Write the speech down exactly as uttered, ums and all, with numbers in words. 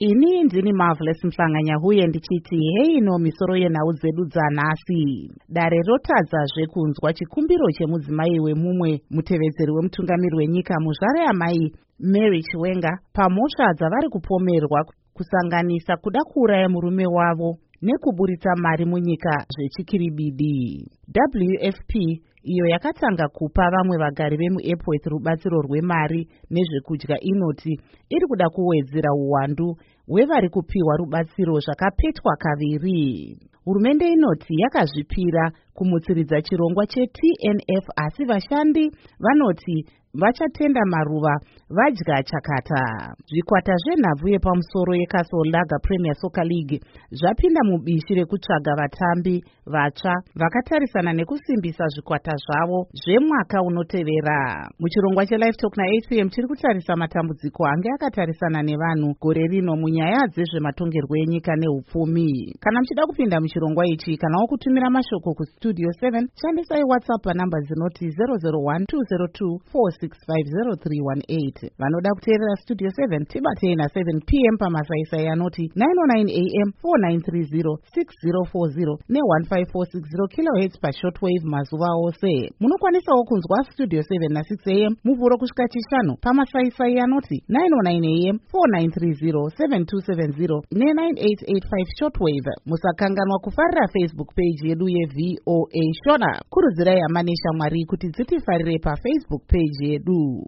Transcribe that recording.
Ini ndini Marvelous Mhlanganya huye ndichiti hei ino misoro yenhau dzedu dzanhasi. Dare rotadzazve kunzwa chikumbiro chemudzimai wemumwe mutevedzeri wemutungamiri wenyika muzvare yamai Mary Chiwenga pamhosva dzavari kupomerwa kusanganisa kuda kuuraya murume wavo nekuburitsa mari munyika zvechikiribidi. W F P iyo yakatanga kupa vamwe vagari vemuEpworth rubatsiro rwemari nezvekudya inoti iri kuda kuwedzera uwandu hwevari kupiwa rubatsiro zvakapetwa kaviri. Hurumende inoti yakazvipira kumutsiridza chirongwa che-T N F asi vashandi vanoti vachatenda maruva vadya chakata. Zvikwata zvenhabvu yepamusoro yeCastle Lager Premier Soccer League zvapinda mubishi rekutsvaga vatambi vatsva vakatarisana nekusimbisa zvikwata zvavo zvemwaka unotevera. Muchirongwa cheLive Talk na-eight p m chiri kutarisa matambudziko ange akatarisana nevanhu gore rino munyaya dzezvematongerwo enyika neupfumi. Kana muchida kupinda muchirongwa ichi kanawo kutumira mashoko kustudio seven shandisai WhatsApp panhamba dzinoti zero zero one two zero two four six five zero three one eight. Vanoda kuteerera Studio seven tibatei na seven p m pamasaisai anoti nine oh nine a m four nine three zero six zero four zero ne one five four six zero kilohertz pashortwave mazuva ose. Munokwanisawo kunzwa Studio seven na six a m muvhuro kusvika chishanu pamasaisai anoti nine oh nine a m four nine three zero seven two seven zero ne nine eight eight five shortwave. Musakanganwa kufarira Facebook page yedu yeV O A Shona. Kurudzirai hama neshamwari kuti dzitifarire paFacebook page yedu.